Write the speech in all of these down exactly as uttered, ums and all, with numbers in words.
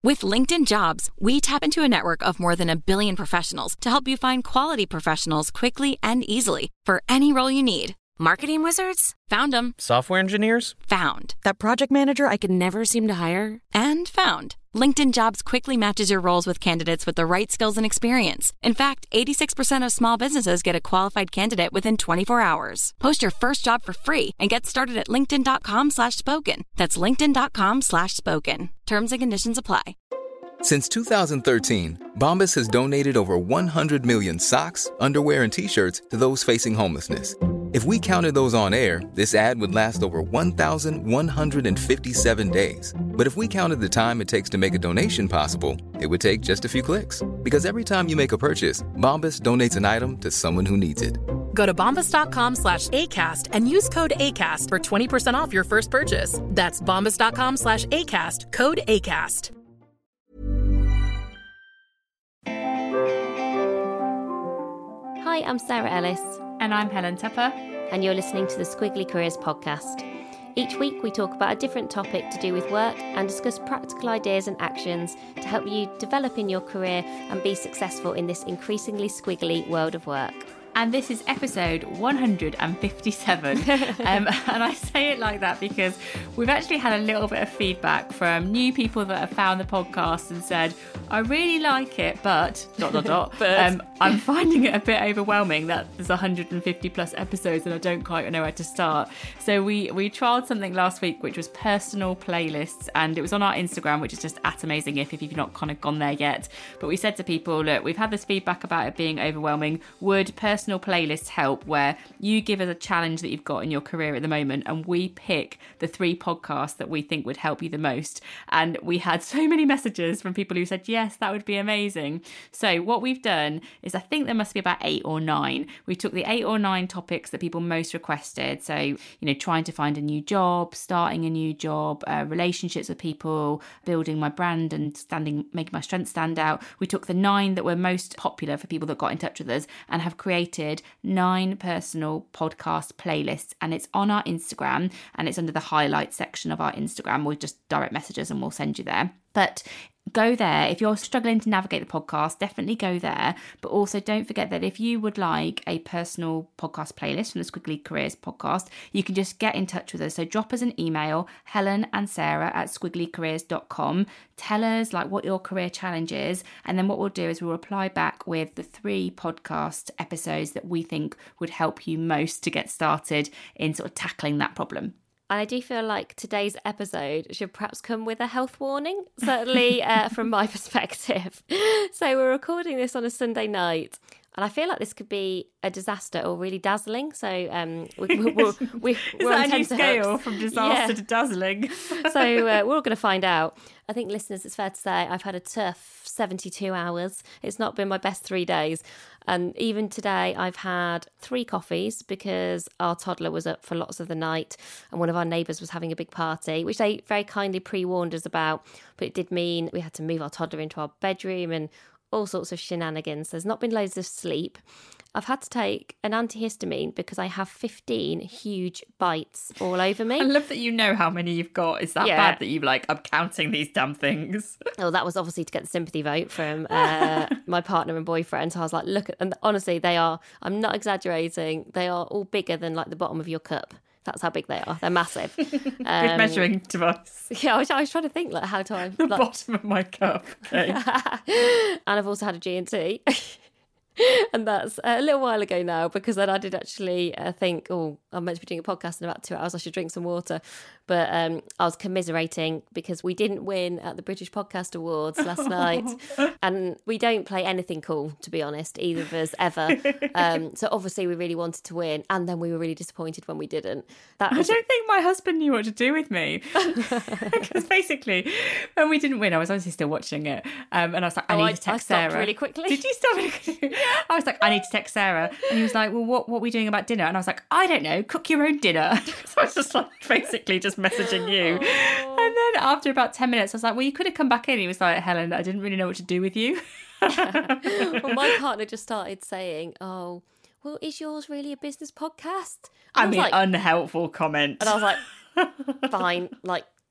With LinkedIn Jobs, we tap into a network of more than a billion professionals to help you find quality professionals quickly and easily for any role you need. Marketing wizards? Found them. Software engineers? Found. That project manager I could never seem to hire? And found. LinkedIn Jobs quickly matches your roles with candidates with the right skills and experience. In fact, eighty-six percent of small businesses get a qualified candidate within twenty-four hours. Post your first job for free and get started at linkedin.com slash spoken. That's linkedin.com slash spoken. Terms and conditions apply. Since two thousand thirteen, Bombas has donated over one hundred million socks, underwear, and T-shirts to those facing homelessness. If we counted those on air, this ad would last over one thousand one hundred fifty-seven days. But if we counted the time it takes to make a donation possible, it would take just a few clicks. Because every time you make a purchase, Bombas donates an item to someone who needs it. Go to bombas.com slash ACAST and use code ACAST for twenty percent off your first purchase. That's bombas.com slash ACAST, code ACAST. Hi, I'm Sarah Ellis. And I'm Helen Tupper. And you're listening to the Squiggly Careers podcast. Each week we talk about a different topic to do with work and discuss practical ideas and actions to help you develop in your career and be successful in this increasingly squiggly world of work. And this is episode one hundred fifty-seven. um, and I say it like that because we've actually had a little bit of feedback from new people that have found the podcast and said, I really like it, but, dot, dot, dot, but. Um, I'm finding it a bit overwhelming that there's one hundred fifty plus episodes and I don't quite know where to start. So we, we trialled something last week, which was personal playlists, and it was on our Instagram, which is just at AmazingIf if you've not kind of gone there yet. But we said to people, look, we've had this feedback about it being overwhelming. Would personal Personal playlists help, where you give us a challenge that you've got in your career at the moment and we pick the three podcasts that we think would help you the most? And we had so many messages from people who said yes, that would be amazing. So what we've done is, I think there must be about eight or nine. We took the eight or nine topics that people most requested. So, you know, trying to find a new job, starting a new job, uh, relationships with people, building my brand and standing, making my strengths stand out. We took the nine that were most popular for people that got in touch with us and have created nine personal podcast playlists, and it's on our Instagram and it's under the highlights section of our Instagram. We'll just direct message us and we'll send you there. But go there. If you're struggling to navigate the podcast, definitely go there. But also don't forget that if you would like a personal podcast playlist from the Squiggly Careers podcast, you can just get in touch with us. So drop us an email, Helen and Sarah at squiggly careers dot com. Tell us like what your career challenge is. And then what we'll do is we'll reply back with the three podcast episodes that we think would help you most to get started in sort of tackling that problem. And I do feel like today's episode should perhaps come with a health warning, certainly uh, from my perspective. So we're recording this on a Sunday night, and I feel like this could be a disaster or really dazzling. So um, we, we, we're, we, Is we're that on a new scale hooks. from disaster Yeah. to dazzling? So uh, we're all going to find out. I think, listeners, it's fair to say I've had a tough seventy-two hours. It's not been my best three days. And even today, I've had three coffees because our toddler was up for lots of the night and one of our neighbours was having a big party, which they very kindly pre-warned us about. But it did mean we had to move our toddler into our bedroom and all sorts of shenanigans. There's not been loads of sleep. I've had to take an antihistamine because I have fifteen huge bites all over me. I love that you know how many you've got. Is that Yeah. bad that you're like, I'm counting these damn things? Oh, that was obviously to get the sympathy vote from uh, my partner and boyfriend. So I was like, look, at, and honestly, they are, I'm not exaggerating, they are all bigger than like the bottom of your cup. That's how big they are. They're massive. Good Um, measuring device. Yeah, I was, I was trying to think like how do I... The Like, bottom of my cup. Okay. and I've also had a G and T. And that's a little while ago now, because then I did actually uh, think, oh, I'm meant to be doing a podcast in about two hours. I should drink some water. But um, I was commiserating because we didn't win at the British Podcast Awards last night. And we don't play anything cool, to be honest, either of us ever. Um, so obviously we really wanted to win. And then we were really disappointed when we didn't. That I was... don't think my husband knew what to do with me. Because basically, when we didn't win, I was obviously still watching it. Um, and I was like, I Oh, need I- to text I stopped Sarah. really quickly. Did you stop really quickly? I was like, I need to text Sarah. And he was like, well, what, what are we doing about dinner? And I was like, I don't know, cook your own dinner. So I was just like, basically just messaging you. Oh. And then after about ten minutes, I was like, well, you could have come back in. He was like, Helen, I didn't really know what to do with you. Well, my partner just started saying, oh, well, is yours really a business podcast? And I was mean, like, unhelpful comment. and I was like, fine, like,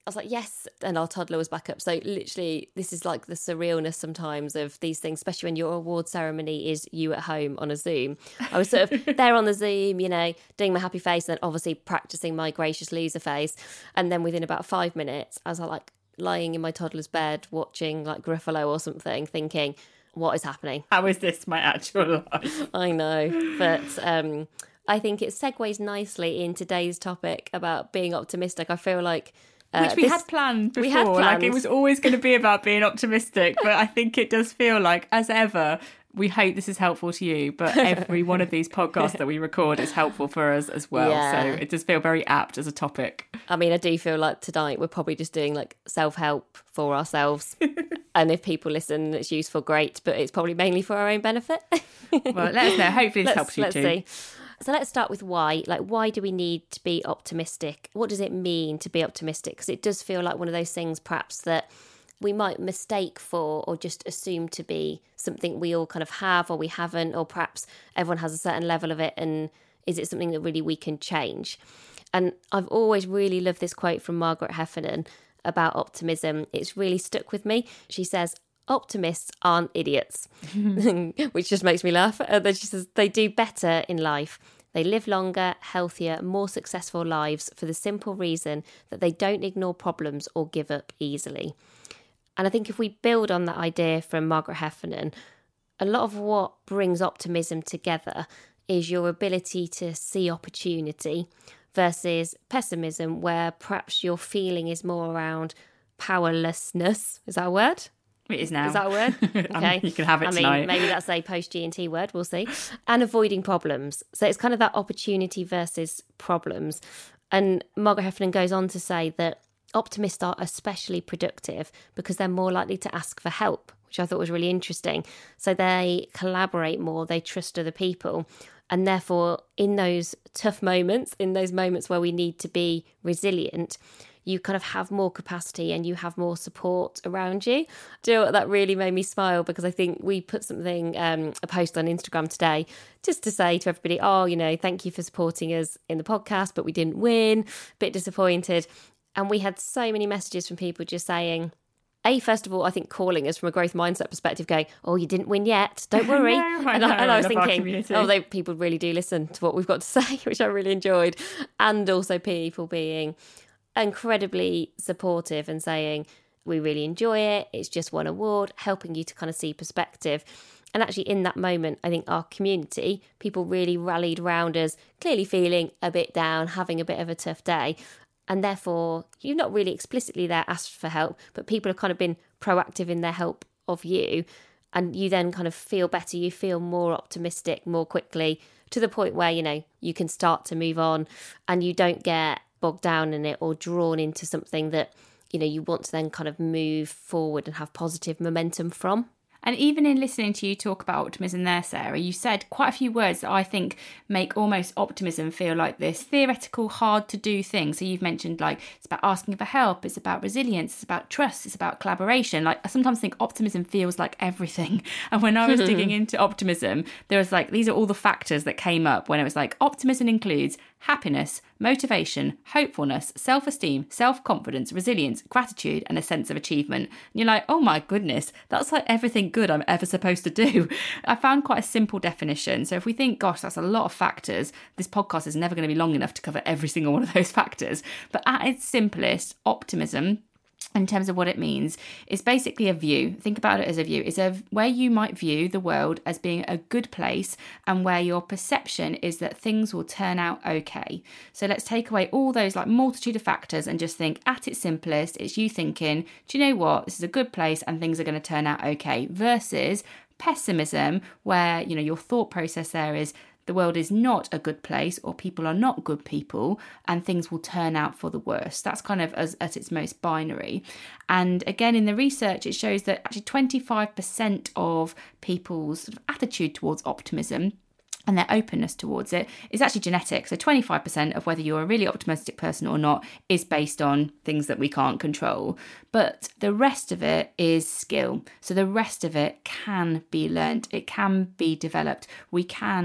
I was like, yes. And our toddler was back up. So literally, this is like the surrealness sometimes of these things, especially when your award ceremony is you at home on a Zoom. I was sort of there on the Zoom, you know, doing my happy face and then obviously practicing my gracious loser face. And then within about five minutes, I was like lying in my toddler's bed watching like Gruffalo or something, thinking, what is happening? How is this my actual life? I know. But um, I think it segues nicely in today's topic about being optimistic. I feel like Uh, Which we this, had planned before. We had planned. Like, it was always going to be about being optimistic. But I think it does feel like, as ever, we hope this is helpful to you. But every one of these podcasts that we record is helpful for us as well. Yeah. So it does feel very apt as a topic. I mean, I do feel like tonight we're probably just doing like self-help for ourselves. And if people listen and it's useful, great. But it's probably mainly for our own benefit. Well, let us know. Hopefully this let's, helps you let's too. See. So let's start with why. Like, why do we need to be optimistic? What does it mean to be optimistic? Because it does feel like one of those things perhaps that we might mistake for or just assume to be something we all kind of have or we haven't, or perhaps everyone has a certain level of it, and is it something that really we can change? And I've always really loved this quote from Margaret Heffernan about optimism. It's really stuck with me. She says, optimists aren't idiots, which just makes me laugh. And then she says, they do better in life. They live longer, healthier, more successful lives for the simple reason that they don't ignore problems or give up easily. And I think if we build on that idea from Margaret Heffernan, a lot of what brings optimism together is your ability to see opportunity versus pessimism, where perhaps your feeling is more around powerlessness. Is that a word? It is now. Is that a word? Okay. You can have it I tonight. mean, maybe that's a post-G and T word, we'll see. And avoiding problems. So it's kind of that opportunity versus problems. And Margaret Heffernan goes on to say that optimists are especially productive because they're more likely to ask for help, which I thought was really interesting. So they collaborate more, they trust other people. And therefore, in those tough moments, in those moments where we need to be resilient, you kind of have more capacity and you have more support around you. Do you know what? That really made me smile, because I think we put something, um, a post on Instagram today, just to say to everybody, oh, you know, thank you for supporting us in the podcast, but we didn't win, a bit disappointed. And we had so many messages from people just saying, A, first of all, I think calling us from a growth mindset perspective, going, oh, you didn't win yet, don't worry. no, I and, know, I, and I was I love our thinking, community. oh, they, people really do listen to what we've got to say, which I really enjoyed. And also people being incredibly supportive and saying, we really enjoy it, it's just one award, helping you to kind of see perspective. And actually in that moment, I think our community, people really rallied around us, clearly feeling a bit down, having a bit of a tough day. And therefore, you've not really explicitly there asked for help, but people have kind of been proactive in their help of you. And you then kind of feel better, you feel more optimistic more quickly, to the point where, you know, you can start to move on and you don't get bogged down in it or drawn into something that, you know, you want to then kind of move forward and have positive momentum from. And even in listening to you talk about optimism there, Sarah, you said quite a few words that I think make almost optimism feel like this theoretical, hard to do thing. So you've mentioned like it's about asking for help, it's about resilience, it's about trust, it's about collaboration. Like I sometimes think optimism feels like everything. And when I was digging into optimism, there was like, these are all the factors that came up when it was like optimism includes happiness, motivation, hopefulness, self-esteem, self-confidence, resilience, gratitude, and a sense of achievement. And you're like, oh my goodness, that's like everything good I'm ever supposed to do. I found quite a simple definition. So if we think, gosh, that's a lot of factors, this podcast is never going to be long enough to cover every single one of those factors. But at its simplest, optimism, in terms of what it means, is basically a view. Think about it as a view. It's a where you might view the world as being a good place and where your perception is that things will turn out okay. So let's take away all those like multitude of factors and just think at its simplest, it's you thinking, do you know what? This is a good place and things are going to turn out okay, versus pessimism, where, you know, your thought process there is the world is not a good place or people are not good people and things will turn out for the worst. That's kind of as at its most binary. And again, in the research, it shows that actually twenty-five percent of people's sort of attitude towards optimism and their openness towards it is actually genetic. So twenty-five percent of whether you're a really optimistic person or not is based on things that we can't control. But the rest of it is skill. So the rest of it can be learned. It can be developed. We can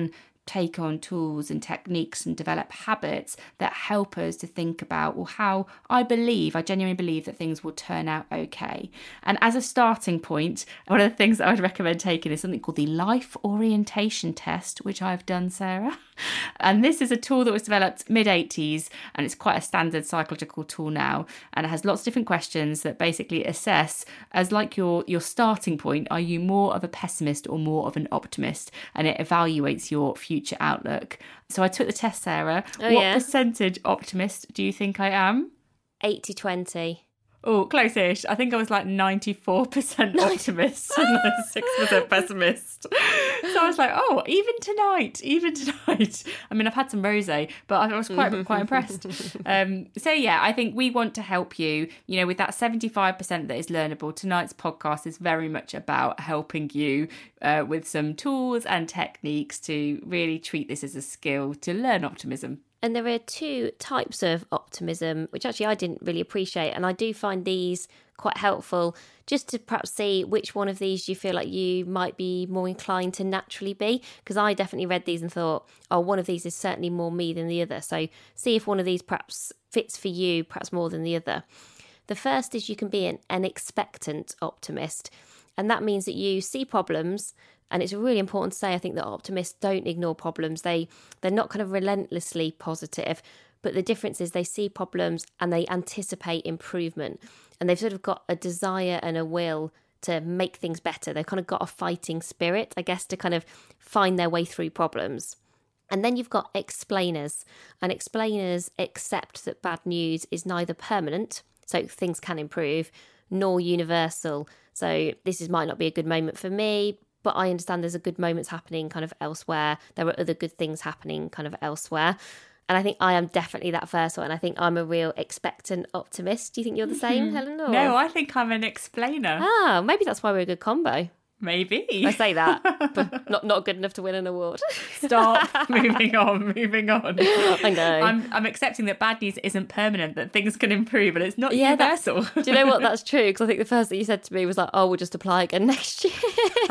take on tools and techniques and develop habits that help us to think about, well, how I believe, I genuinely believe that things will turn out okay. And as a starting point, one of the things that I would recommend taking is something called the Life Orientation Test, which I've done, Sarah. And this is a tool that was developed mid eighties, and it's quite a standard psychological tool now. And it has lots of different questions that basically assess, as like your, your starting point, are you more of a pessimist or more of an optimist? And it evaluates your future outlook. So I took the test, Sarah. Oh, what yeah. percentage optimist do you think I am? eighty twenty. Oh, close-ish. I think I was like ninety-four percent optimist and like six percent pessimist. So I was like, oh, even tonight, even tonight. I mean, I've had some rosé, but I was quite quite impressed. Um, so yeah, I think we want to help you, you know, with that seventy-five percent that is learnable. Tonight's podcast is very much about helping you uh, with some tools and techniques to really treat this as a skill to learn optimism. And there are two types of optimism, which actually I didn't really appreciate. And I do find these quite helpful just to perhaps see which one of these you feel like you might be more inclined to naturally be. Because I definitely read these and thought, oh, one of these is certainly more me than the other. So see if one of these perhaps fits for you, perhaps more than the other. The first is you can be an, an expectant optimist. And that means that you see problems. And it's really important to say, I think, that optimists don't ignore problems. They, they're not kind of relentlessly positive, but the difference is they see problems and they anticipate improvement. And they've sort of got a desire and a will to make things better. They've kind of got a fighting spirit, I guess, to kind of find their way through problems. And then you've got explainers. And explainers accept that bad news is neither permanent, so things can improve, nor universal. So this is, might not be a good moment for me, but I understand there's a good moments happening kind of elsewhere. There are other good things happening kind of elsewhere. And I think I am definitely that first one. I think I'm a real expectant optimist. Do you think you're the same, mm-hmm. Helen? Or? No, I think I'm an explainer. Ah, maybe that's why we're a good combo. Maybe. I say that, but not, not good enough to win an award. Stop. moving on, moving on. I know. I'm, I'm accepting that bad news isn't permanent, that things can improve, and it's not yeah, universal. Do you know what? That's true, because I think the first thing you said to me was like, oh, we'll just apply again next year.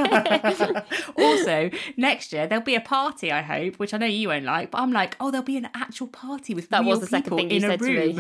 Also, next year, there'll be a party, I hope, which I know you won't like, but I'm like, oh, there'll be an actual party with that real was the second people thing you in said a room.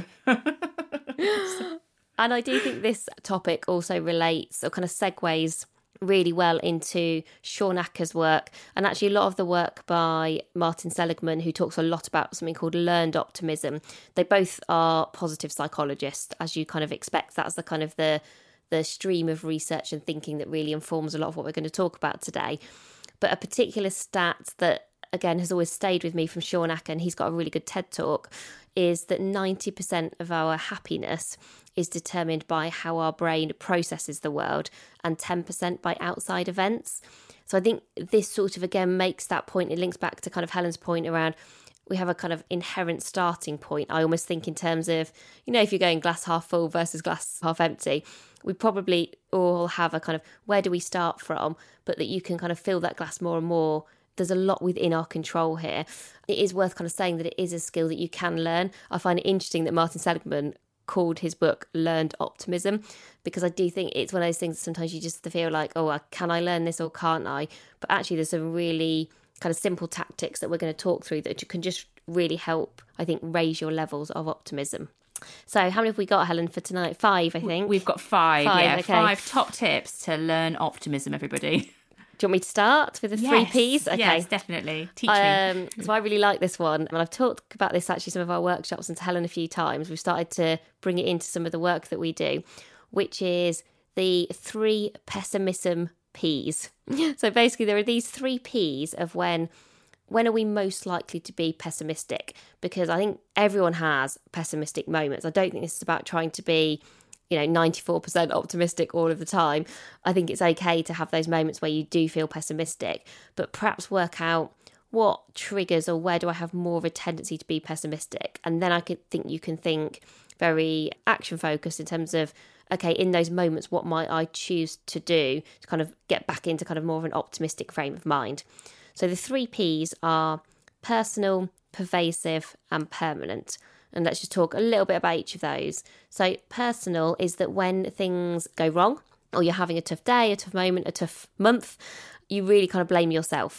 To me. And I do think this topic also relates or kind of segues really well into Shawn Achor's work, and actually a lot of the work by Martin Seligman, who talks a lot about something called learned optimism. They both are positive psychologists, as you kind of expect. That's the kind of the the stream of research and thinking that really informs a lot of what we're going to talk about today. But a particular stat that, again, has always stayed with me from Shawn Achor, and he's got a really good TED Talk, is that ninety percent of our happiness is determined by how our brain processes the world and ten percent by outside events. So I think this sort of, again, makes that point. It links back to kind of Helen's point around we have a kind of inherent starting point. I almost think in terms of, you know, if you're going glass half full versus glass half empty, we probably all have a kind of where do we start from, but that you can kind of fill that glass more and more. There's a lot within our control here. It is worth kind of saying that it is a skill that you can learn. I find it interesting that Martin Seligman called his book Learned Optimism, because I do think it's one of those things sometimes you just feel like, oh, can I learn this or can't I? But actually there's some really kind of simple tactics that we're going to talk through that can just really help, I think, raise your levels of optimism. So how many have we got, Helen, for tonight? Five, I think. We've got five, five yeah. okay. Five top tips to learn optimism, everybody. Do you want me to start with the yes, three Ps? Okay. Yes, definitely. Teach um, me. So I really like this one. And I've talked about this actually some of our workshops and to Helen a few times. We've started to bring it into some of the work that we do, which is the three pessimism Ps. So basically there are these three Ps of when when are we most likely to be pessimistic? Because I think everyone has pessimistic moments. I don't think this is about trying to be, you know, ninety-four percent optimistic all of the time. I think it's okay to have those moments where you do feel pessimistic, but perhaps work out what triggers or where do I have more of a tendency to be pessimistic? And then I could think you can think very action focused in terms of, okay, in those moments, what might I choose to do to kind of get back into kind of more of an optimistic frame of mind? So the three Ps are personal, pervasive, and permanent. And let's just talk a little bit about each of those. So personal is that when things go wrong, or you're having a tough day, a tough moment, a tough month, you really kind of blame yourself.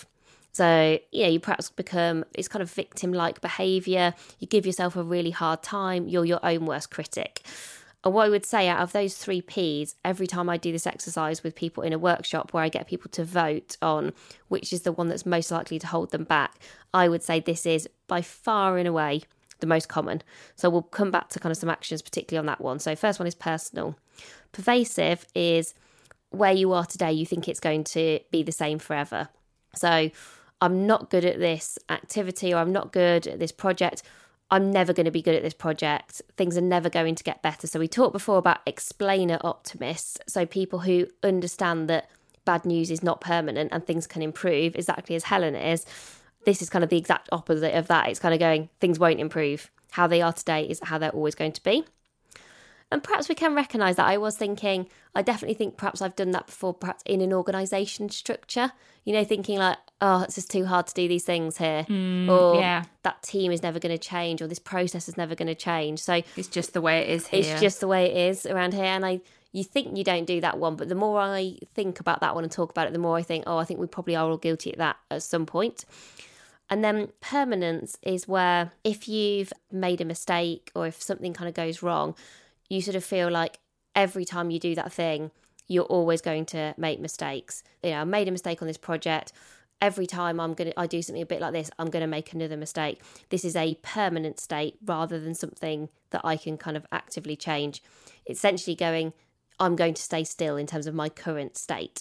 So, you know, you perhaps become, it's kind of victim-like behaviour. You give yourself a really hard time. You're your own worst critic. And what I would say out of those three Ps, every time I do this exercise with people in a workshop where I get people to vote on which is the one that's most likely to hold them back, I would say this is by far and away the most common. So we'll come back to kind of some actions, particularly on that one. So first one is personal. Pervasive is where you are today, you think it's going to be the same forever. So I'm not good at this activity, or I'm not good at this project. I'm never going to be good at this project. Things are never going to get better. So we talked before about explainer optimists. So people who understand that bad news is not permanent and things can improve, exactly as Helen is. This is kind of the exact opposite of that. It's kind of going, things won't improve. How they are today is how they're always going to be. And perhaps we can recognise that. I was thinking, I definitely think perhaps I've done that before, perhaps in an organisation structure, you know, thinking like, oh, it's just too hard to do these things here. Mm, or yeah. that team is never going to change, or this process is never going to change. So it's just the way it is here. It's just the way it is around here. And I, you think you don't do that one, but the more I think about that one and talk about it, the more I think, oh, I think we probably are all guilty of that at some point. And then permanence is where if you've made a mistake or if something kind of goes wrong, you sort of feel like every time you do that thing, you're always going to make mistakes. You know, I made a mistake on this project. Every time I'm going to, I do something a bit like this, I'm going to make another mistake. This is a permanent state rather than something that I can kind of actively change. It's essentially going, I'm going to stay still in terms of my current state.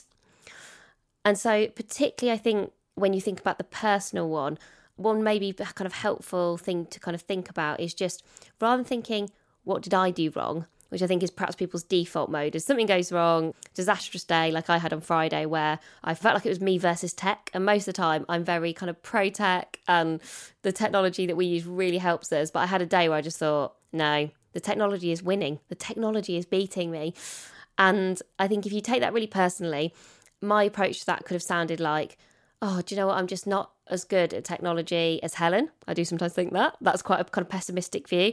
And so particularly, I think, when you think about the personal one, one maybe kind of helpful thing to kind of think about is just rather than thinking, what did I do wrong? Which I think is perhaps people's default mode. If something goes wrong, disastrous day like I had on Friday where I felt like it was me versus tech. And most of the time I'm very kind of pro-tech and the technology that we use really helps us. But I had a day where I just thought, no, the technology is winning. The technology is beating me. And I think if you take that really personally, my approach to that could have sounded like, oh, do you know what? I'm just not as good at technology as Helen. I do sometimes think that. That's quite a kind of pessimistic view.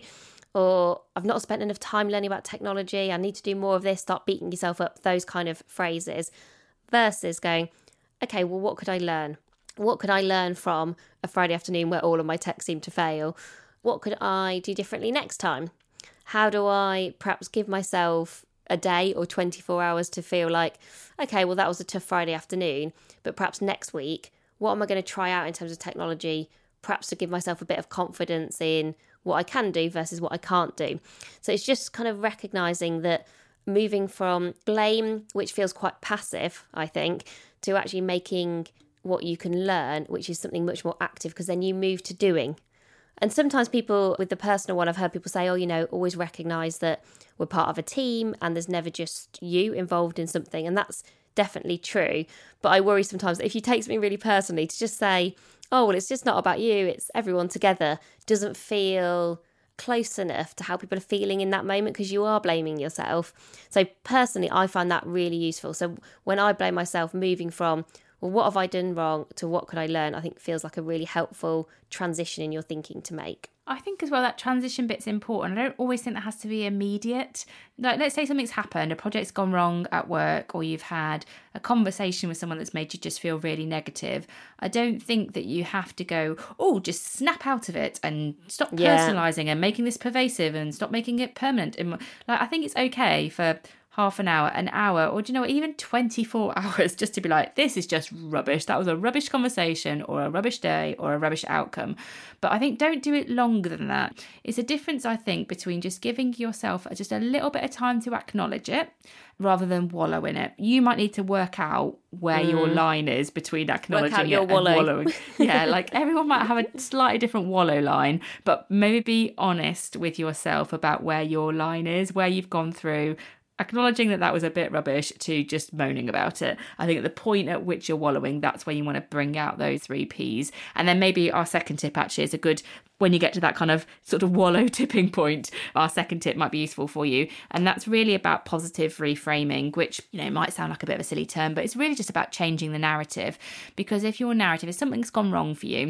Or I've not spent enough time learning about technology. I need to do more of this. Start beating yourself up. Those kind of phrases. Versus going, okay, well, what could I learn? What could I learn from a Friday afternoon where all of my tech seemed to fail? What could I do differently next time? How do I perhaps give myself a day or twenty-four hours to feel like, okay, well, that was a tough Friday afternoon, but perhaps next week, what am I going to try out in terms of technology, perhaps to give myself a bit of confidence in what I can do versus what I can't do. So it's just kind of recognising that moving from blame, which feels quite passive, I think, to actually making what you can learn, which is something much more active, because then you move to doing. And sometimes people, with the personal one, I've heard people say, oh, you know, always recognise that we're part of a team and there's never just you involved in something. And that's definitely true. But I worry sometimes that if you take something really personally, to just say, oh, well, it's just not about you, it's everyone together, doesn't feel close enough to how people are feeling in that moment, because you are blaming yourself. So personally, I find that really useful. So when I blame myself, moving from, well, what have I done wrong to what could I learn, I think feels like a really helpful transition in your thinking to make. I think as well that transition bit's important. I don't always think that has to be immediate. Like, let's say something's happened, a project's gone wrong at work, or you've had a conversation with someone that's made you just feel really negative. I don't think that you have to go, oh, just snap out of it and stop personalising yeah. and making this pervasive and stop making it permanent. Like, I think it's okay for half an hour, an hour, or do you know what, even twenty-four hours just to be like, this is just rubbish. That was a rubbish conversation or a rubbish day or a rubbish outcome. But I think don't do it longer than that. It's a difference, I think, between just giving yourself just a little bit of time to acknowledge it rather than wallow in it. You might need to work out where mm. your line is between acknowledging it and wallow. wallowing. Yeah, like everyone might have a slightly different wallow line, but maybe be honest with yourself about where your line is, where you've gone through acknowledging that that was a bit rubbish to just moaning about it. I think at the point at which you're wallowing, that's where you want to bring out those three Ps. And then maybe our second tip actually is a good, when you get to that kind of sort of wallow tipping point, our second tip might be useful for you. And that's really about positive reframing, which, you know, might sound like a bit of a silly term, but it's really just about changing the narrative. Because if your narrative is something's gone wrong for you,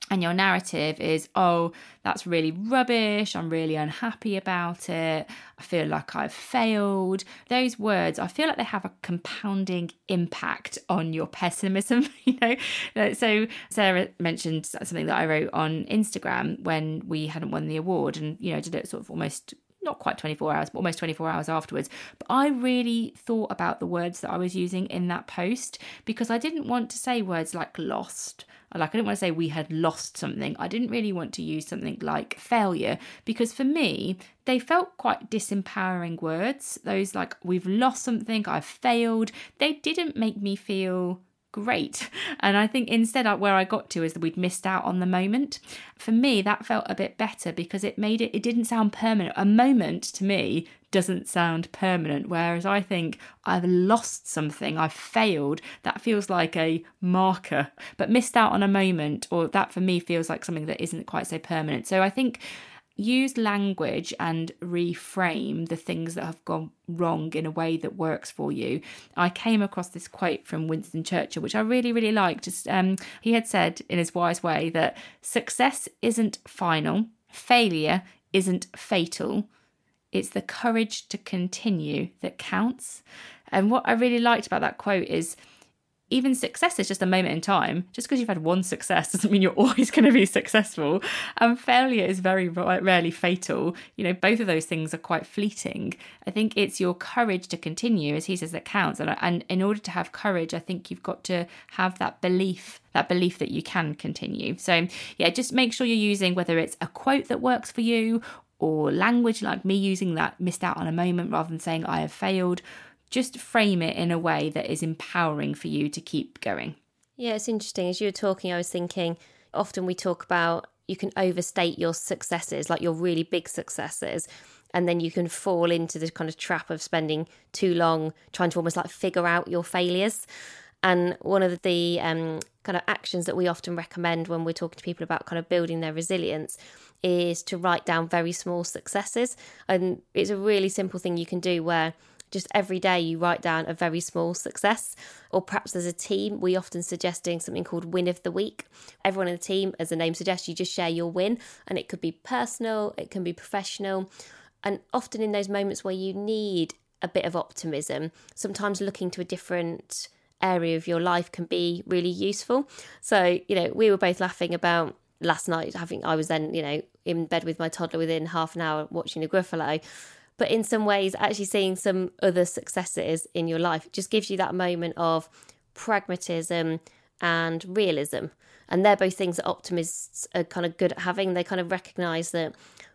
and your narrative is, oh, that's really rubbish, I'm really unhappy about it, I feel like I've failed. Those words, I feel like they have a compounding impact on your pessimism, you know. So Sarah mentioned something that I wrote on Instagram when we hadn't won the award, and, you know, did it sort of almost not quite twenty-four hours, but almost twenty-four hours afterwards. But I really thought about the words that I was using in that post, because I didn't want to say words like lost. Like, I didn't want to say we had lost something. I didn't really want to use something like failure, because for me, they felt quite disempowering words. Those like, we've lost something, I've failed. They didn't make me feel great. And I think instead where I got to is that we'd missed out on the moment. For me, that felt a bit better because it made it, it didn't sound permanent. A moment to me doesn't sound permanent, whereas I think I've lost something, I've failed, that feels like a marker. But missed out on a moment, or that for me feels like something that isn't quite so permanent. So I think use language and reframe the things that have gone wrong in a way that works for you. I came across this quote from Winston Churchill, which I really, really liked. Just, um, he had said in his wise way that success isn't final, failure isn't fatal, it's the courage to continue that counts. And what I really liked about that quote is, even success is just a moment in time. Just because you've had one success doesn't mean you're always going to be successful. And failure is very rarely fatal. You know, both of those things are quite fleeting. I think it's your courage to continue, as he says, that counts. And, and in order to have courage, I think you've got to have that belief, that belief that you can continue. So yeah, just make sure you're using, whether it's a quote that works for you or language like me using that missed out on a moment rather than saying I have failed. Just frame it in a way that is empowering for you to keep going. Yeah, it's interesting. As you were talking, I was thinking, often we talk about you can overstate your successes, like your really big successes, and then you can fall into this kind of trap of spending too long trying to almost like figure out your failures. And one of the um, kind of actions that we often recommend when we're talking to people about kind of building their resilience is to write down very small successes. And it's a really simple thing you can do where just every day you write down a very small success. Or perhaps as a team, we often suggest doing something called Win of the Week. Everyone in the team, as the name suggests, you just share your win, and it could be personal, it can be professional. And often in those moments where you need a bit of optimism, sometimes looking to a different area of your life can be really useful. So, you know, we were both laughing about last night, having I was then, you know, in bed with my toddler within half an hour watching the Gruffalo. But in some ways, actually seeing some other successes in your life just gives you that moment of pragmatism and realism. And they're both things that optimists are kind of good at having. They kind of recognise that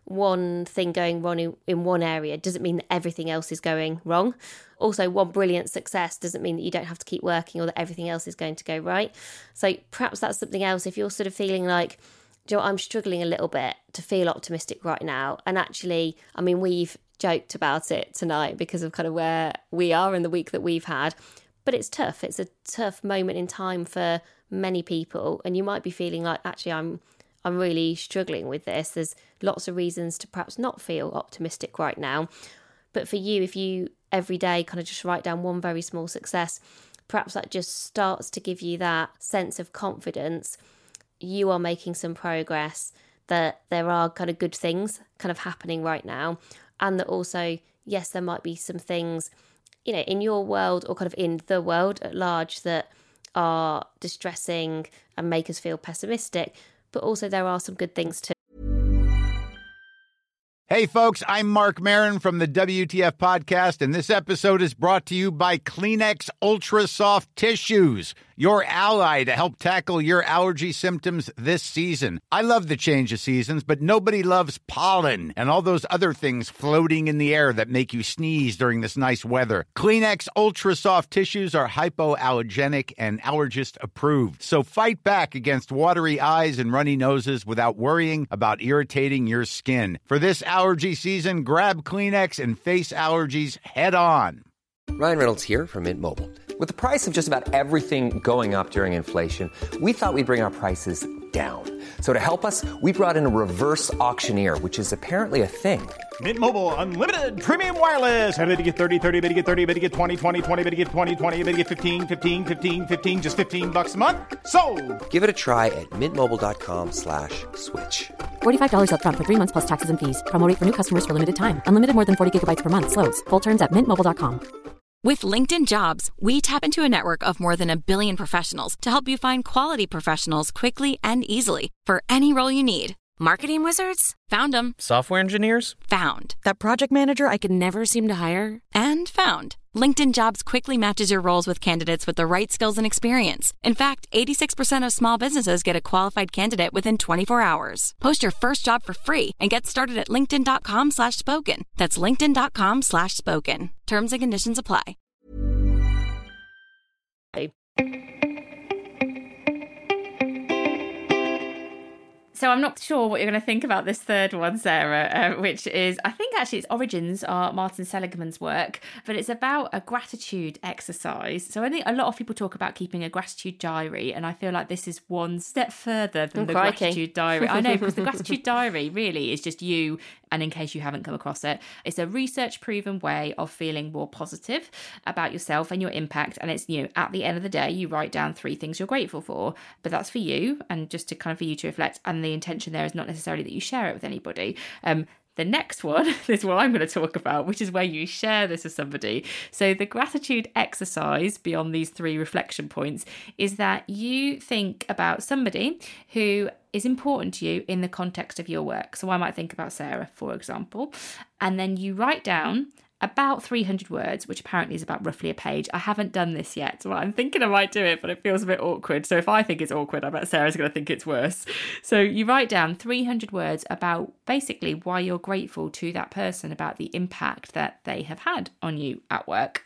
one thing going wrong in one area doesn't mean that everything else is going wrong. Also, one brilliant success doesn't mean that you don't have to keep working or that everything else is going to go right. So perhaps that's something else. If you're sort of feeling like, do you know what, I'm struggling a little bit to feel optimistic right now. And actually, I mean, we've joked about it tonight because of kind of where we are in the week that we've had. But it's tough. It's a tough moment in time for many people. And you might be feeling like, actually, I'm I'm really struggling with this. There's lots of reasons to perhaps not feel optimistic right now. But for you, if you every day kind of just write down one very small success, perhaps that just starts to give you that sense of confidence. You are making some progress, that there are kind of good things kind of happening right now. And that also, yes, there might be some things, you know, in your world or kind of in the world at large that are distressing and make us feel pessimistic. But also there are some good things too. Hey, folks, I'm Mark Maron from the W T F Podcast, and this episode is brought to you by Kleenex Ultra Soft Tissues, your ally to help tackle your allergy symptoms this season. I love the change of seasons, but nobody loves pollen and all those other things floating in the air that make you sneeze during this nice weather. Kleenex Ultra Soft Tissues are hypoallergenic and allergist approved, so fight back against watery eyes and runny noses without worrying about irritating your skin. For this allergy season, grab Kleenex and face allergies head on. Ryan Reynolds here from Mint Mobile. With the price of just about everything going up during inflation, we thought we'd bring our prices down. So to help us, we brought in a reverse auctioneer, which is apparently a thing. Mint Mobile Unlimited Premium Wireless. How to get thirty, thirty, bit to get thirty, bit to get twenty, twenty, twenty, bit to get twenty, twenty, bit to get fifteen, fifteen, fifteen, fifteen, just fifteen bucks a month? Sold! Give it a try at mintmobile.com slash switch. forty-five dollars up front for three months plus taxes and fees. Promo rate for new customers for limited time. Unlimited more than forty gigabytes per month. Slows full terms at mint mobile dot com. With LinkedIn Jobs, we tap into a network of more than a billion professionals to help you find quality professionals quickly and easily for any role you need. Marketing wizards? Found them. Software engineers? Found. That project manager I could never seem to hire? And found. LinkedIn Jobs quickly matches your roles with candidates with the right skills and experience. In fact, eighty-six percent of small businesses get a qualified candidate within twenty-four hours. Post your first job for free and get started at linkedin.com slash spoken. That's linkedin.com slash spoken. Terms and conditions apply. So I'm not sure what you're going to think about this third one, Sarah, uh, which is, I think actually its origins are Martin Seligman's work, but it's about a gratitude exercise. So I think a lot of people talk about keeping a gratitude diary, and I feel like this is one step further than oh, the crikey. gratitude diary. I know, because the gratitude diary really is just you, and in case you haven't come across it, it's a research-proven way of feeling more positive about yourself and your impact. And it's, you know, at the end of the day, you write down three things you're grateful for, but that's for you, and just to kind of for you to reflect. And the intention there is not necessarily that you share it with anybody. Um, the next one is what I'm going to talk about, which is where you share this with somebody. So the gratitude exercise, beyond these three reflection points, is that you think about somebody who is important to you in the context of your work. So I might think about Sarah, for example, and then you write down about three hundred words, which apparently is about roughly a page. I haven't done this yet. So I'm thinking I might do it, but it feels a bit awkward. So if I think it's awkward, I bet Sarah's going to think it's worse. So you write down three hundred words about basically why you're grateful to that person, about the impact that they have had on you at work.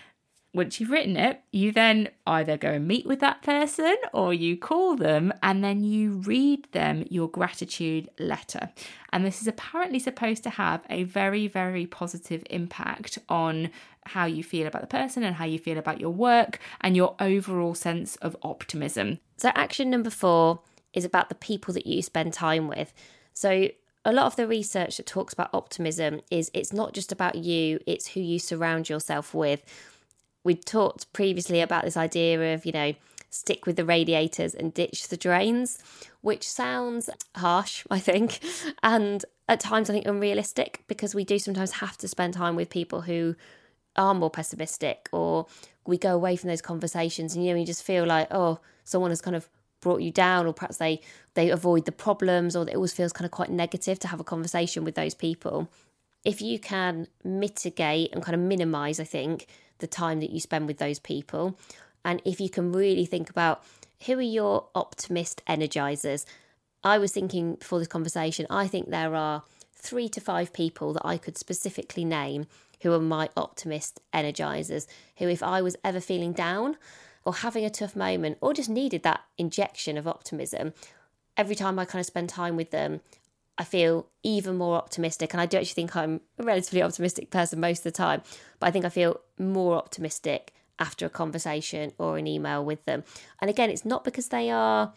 Once you've written it, you then either go and meet with that person or you call them and then you read them your gratitude letter. And this is apparently supposed to have a very, very positive impact on how you feel about the person and how you feel about your work and your overall sense of optimism. So action number four is about the people that you spend time with. So a lot of the research that talks about optimism is it's not just about you, it's who you surround yourself with. We talked previously about this idea of, you know, stick with the radiators and ditch the drains, which sounds harsh, I think, and at times I think unrealistic, because we do sometimes have to spend time with people who are more pessimistic, or we go away from those conversations and, you know, you just feel like, oh, someone has kind of brought you down, or perhaps they, they avoid the problems, or it always feels kind of quite negative to have a conversation with those people. If you can mitigate and kind of minimise, I think, the time that you spend with those people, and if you can really think about who are your optimist energizers. I was thinking before this conversation, I think there are three to five people that I could specifically name who are my optimist energizers, who if I was ever feeling down or having a tough moment or just needed that injection of optimism, every time I kind of spend time with them, I feel even more optimistic. And I do actually think I'm a relatively optimistic person most of the time, but I think I feel more optimistic after a conversation or an email with them. And again, it's not because they are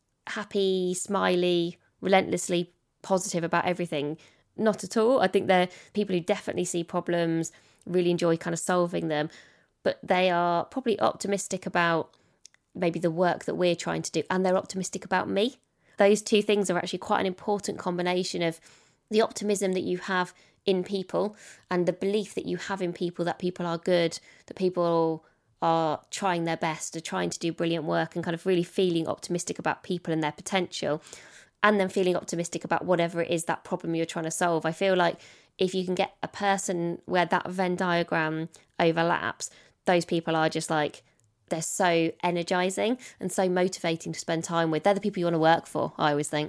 happy, smiley, relentlessly positive about everything. Not at all. I think they're people who definitely see problems, really enjoy kind of solving them, but they are probably optimistic about maybe the work that we're trying to do, and they're optimistic about me. Those two things are actually quite an important combination of the optimism that you have in people and the belief that you have in people, that people are good, that people are trying their best, are trying to do brilliant work, and kind of really feeling optimistic about people and their potential, and then feeling optimistic about whatever it is, that problem you're trying to solve. I feel like if you can get a person where that Venn diagram overlaps, those people are just like, they're so energizing and so motivating to spend time with. They're the people you want to work for, I always think.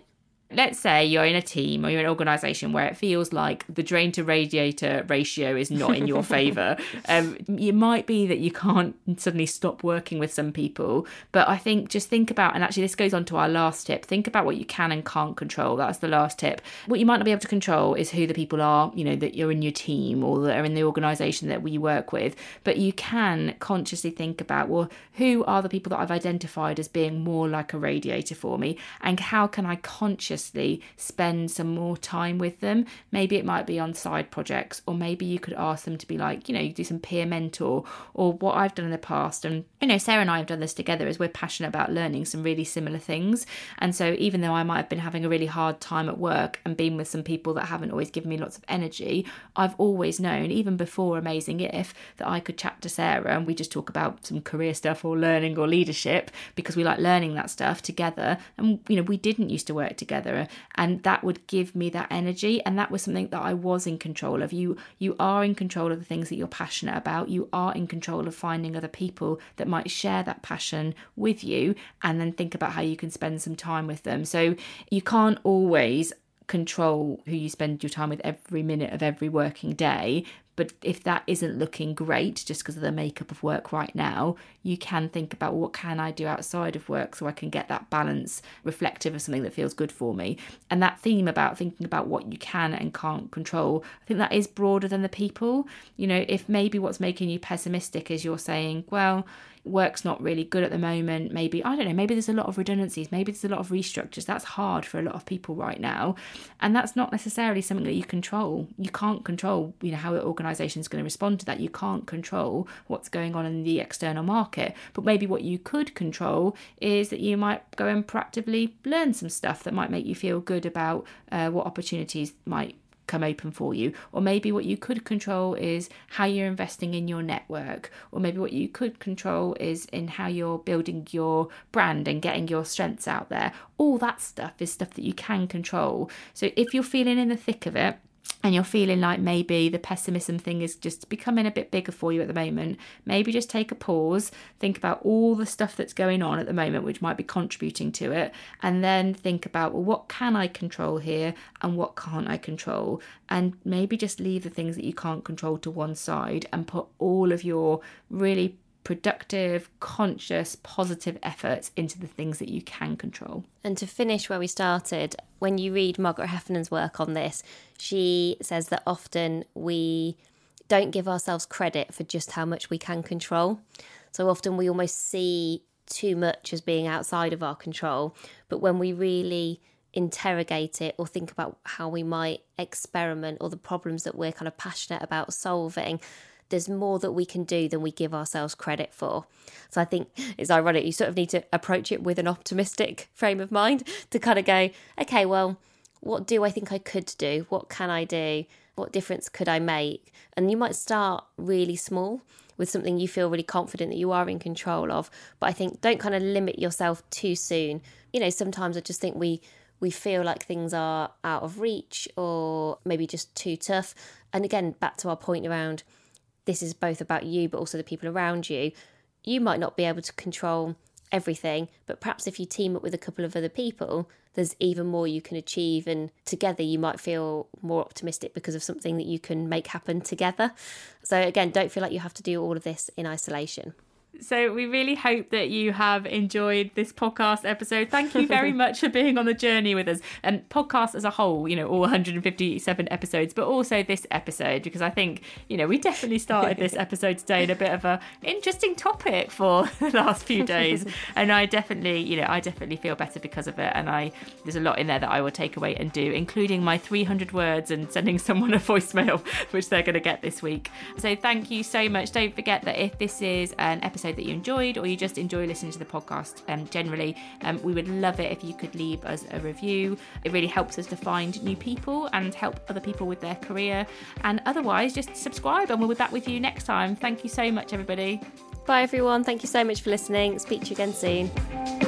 let's say you're in a team or you're in an organisation where it feels like the drain to radiator ratio is not in your favour. Um, it might be that you can't suddenly stop working with some people, but I think just think about, and actually this goes on to our last tip, think about what you can and can't control. That's the last tip. What you might not be able to control is who the people are, you know, that you're in your team or that are in the organisation that we work with, but you can consciously think about, well, who are the people that I've identified as being more like a radiator for me, and how can I consciously spend some more time with them? Maybe it might be on side projects, or maybe you could ask them to be like, you know, you do some peer mentor, or what I've done in the past. And, you know, Sarah and I have done this together, is we're passionate about learning some really similar things. And so even though I might have been having a really hard time at work and been with some people that haven't always given me lots of energy, I've always known, even before Amazing If, that I could chat to Sarah and we just talk about some career stuff or learning or leadership, because we like learning that stuff together. And, you know, we didn't used to work together, and that would give me that energy, and that was something that I was in control of. You you are in control of the things that you're passionate about. You are in control of finding other people that might share that passion with you, and then think about how you can spend some time with them. So you can't always control who you spend your time with every minute of every working day. But if that isn't looking great just because of the makeup of work right now, you can think about, what can I do outside of work so I can get that balance reflective of something that feels good for me. And that theme about thinking about what you can and can't control, I think that is broader than the people. You know, if maybe what's making you pessimistic is you're saying, well, work's not really good at the moment, maybe, I don't know, maybe there's a lot of redundancies, maybe there's a lot of restructures. That's hard for a lot of people right now. And that's not necessarily something that you control. You can't control, you know, how an organisation is going to respond to that. You can't control what's going on in the external market. But maybe what you could control is that you might go and proactively learn some stuff that might make you feel good about uh, what opportunities might come open for you. Or maybe what you could control is how you're investing in your network, or maybe what you could control is in how you're building your brand and getting your strengths out there. All that stuff is stuff that you can control. So if you're feeling in the thick of it, and you're feeling like maybe the pessimism thing is just becoming a bit bigger for you at the moment, maybe just take a pause, think about all the stuff that's going on at the moment which might be contributing to it, and then think about, well, what can I control here and what can't I control? And maybe just leave the things that you can't control to one side and put all of your really productive, conscious, positive efforts into the things that you can control. And to finish where we started, when you read Margaret Heffernan's work on this, she says that often we don't give ourselves credit for just how much we can control. So often we almost see too much as being outside of our control. But when we really interrogate it or think about how we might experiment or the problems that we're kind of passionate about solving, there's more that we can do than we give ourselves credit for. So I think it's ironic. You sort of need to approach it with an optimistic frame of mind to kind of go, okay, well, what do I think I could do? What can I do? What difference could I make? And you might start really small with something you feel really confident that you are in control of. But I think don't kind of limit yourself too soon. You know, sometimes I just think we we feel like things are out of reach or maybe just too tough. And again, back to our point around, this is both about you, but also the people around you. You might not be able to control everything, but perhaps if you team up with a couple of other people, there's even more you can achieve. And together you might feel more optimistic because of something that you can make happen together. So again, don't feel like you have to do all of this in isolation. So we really hope that you have enjoyed this podcast episode. Thank you very much for being on the journey with us. And podcasts as a whole, you know, all one hundred fifty-seven episodes, but also this episode, because I think, you know, we definitely started this episode today in a bit of a interesting topic for the last few days. And I definitely, you know, I definitely feel better because of it. And I there's a lot in there that I will take away and do, including my three hundred words and sending someone a voicemail, which they're going to get this week. So thank you so much. Don't forget that if this is an episode that you enjoyed, or you just enjoy listening to the podcast um, generally, um, we would love it if you could leave us a review. It really helps us to find new people and help other people with their career. And otherwise, just subscribe and we'll be back with you next time. Thank you so much, everybody. Bye, everyone. Thank you so much for listening. Speak to you again soon.